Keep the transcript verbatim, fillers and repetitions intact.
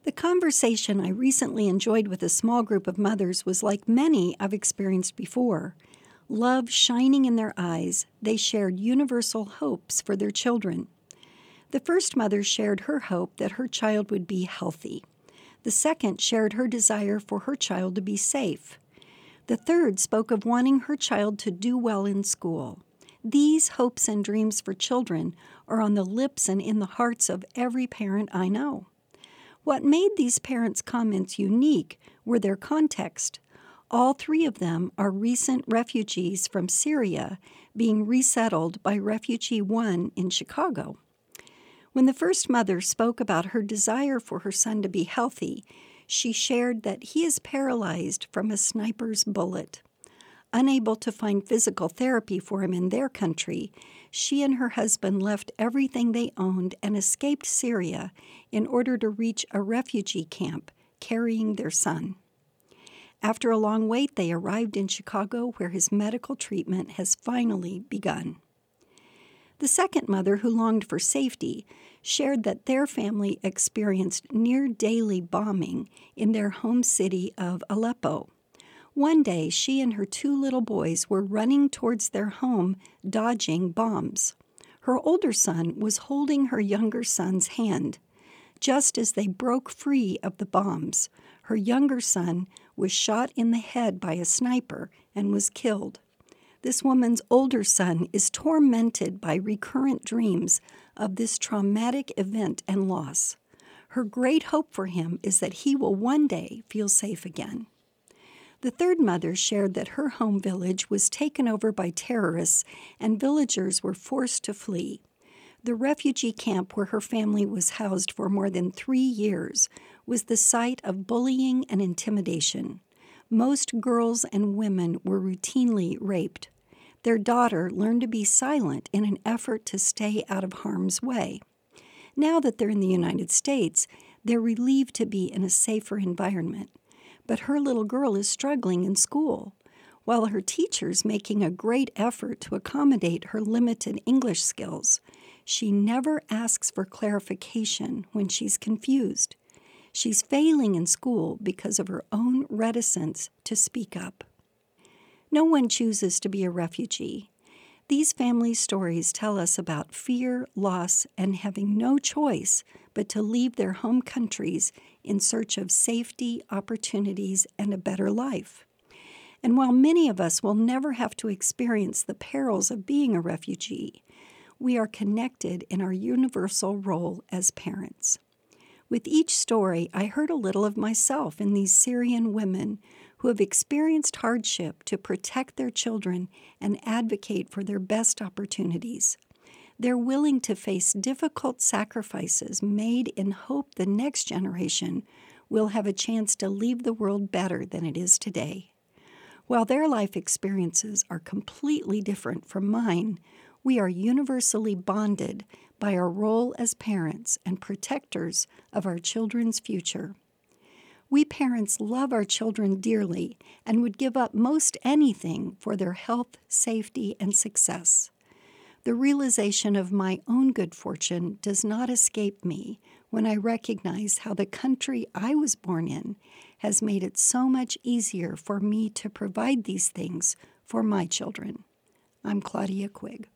The conversation I recently enjoyed with a small group of mothers was like many I've experienced before. Love shining in their eyes, they shared universal hopes for their children. The first mother shared her hope that her child would be healthy. The second shared her desire for her child to be safe. The third spoke of wanting her child to do well in school. These hopes and dreams for children are on the lips and in the hearts of every parent I know. What made these parents' comments unique were their context. All three of them are recent refugees from Syria being resettled by Refugee One in Chicago. When the first mother spoke about her desire for her son to be healthy, she shared that he is paralyzed from a sniper's bullet. Unable to find physical therapy for him in their country, she and her husband left everything they owned and escaped Syria in order to reach a refugee camp, carrying their son. After a long wait, they arrived in Chicago, where his medical treatment has finally begun. The second mother, who longed for safety, shared that their family experienced near-daily bombing in their home city of Aleppo. One day, she and her two little boys were running towards their home, dodging bombs. Her older son was holding her younger son's hand. Just as they broke free of the bombs, her younger son was shot in the head by a sniper and was killed. This woman's older son is tormented by recurrent dreams of this traumatic event and loss. Her great hope for him is that he will one day feel safe again. The third mother shared that her home village was taken over by terrorists and villagers were forced to flee. The refugee camp where her family was housed for more than three years was the site of bullying and intimidation. Most girls and women were routinely raped. Their daughter learned to be silent in an effort to stay out of harm's way. Now that they're in the United States, they're relieved to be in a safer environment. But her little girl is struggling in school. While her teacher's making a great effort to accommodate her limited English skills, she never asks for clarification when she's confused. She's failing in school because of her own reticence to speak up. No one chooses to be a refugee. These family stories tell us about fear, loss, and having no choice but to leave their home countries in search of safety, opportunities, and a better life. And while many of us will never have to experience the perils of being a refugee, we are connected in our universal role as parents. With each story, I heard a little of myself in these Syrian women who have experienced hardship to protect their children and advocate for their best opportunities. They're willing to face difficult sacrifices made in hope the next generation will have a chance to leave the world better than it is today. While their life experiences are completely different from mine, we are universally bonded by our role as parents and protectors of our children's future. We parents love our children dearly and would give up most anything for their health, safety, and success. The realization of my own good fortune does not escape me when I recognize how the country I was born in has made it so much easier for me to provide these things for my children. I'm Claudia Quigg.